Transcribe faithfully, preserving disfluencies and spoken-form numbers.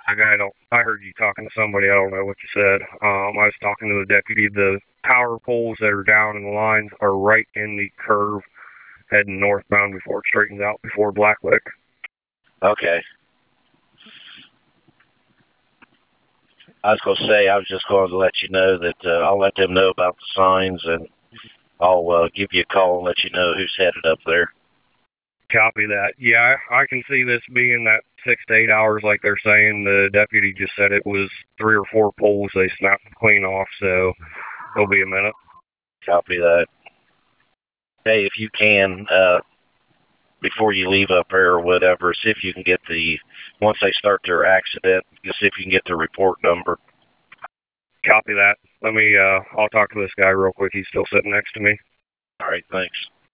I, I don't. I heard you talking to somebody. I don't know what you said. Um, I was talking to the deputy. The power poles that are down in the lines are right in the curve heading northbound before it straightens out before Blacklick. Okay. I was going to say, I was just going to let you know that uh, I'll let them know about the signs, and I'll uh, give you a call and let you know who's headed up there. Copy that. Yeah, I can see this being that six to eight hours like they're saying. The deputy just said it was three or four poles they snapped clean off, so it'll be a minute. Copy that. Hey, if you can, uh, before you leave up there or whatever, see if you can get the, once they start their accident, see if you can get the report number. Copy that. Let me, uh, I'll talk to this guy real quick. He's still sitting next to me. All right, thanks.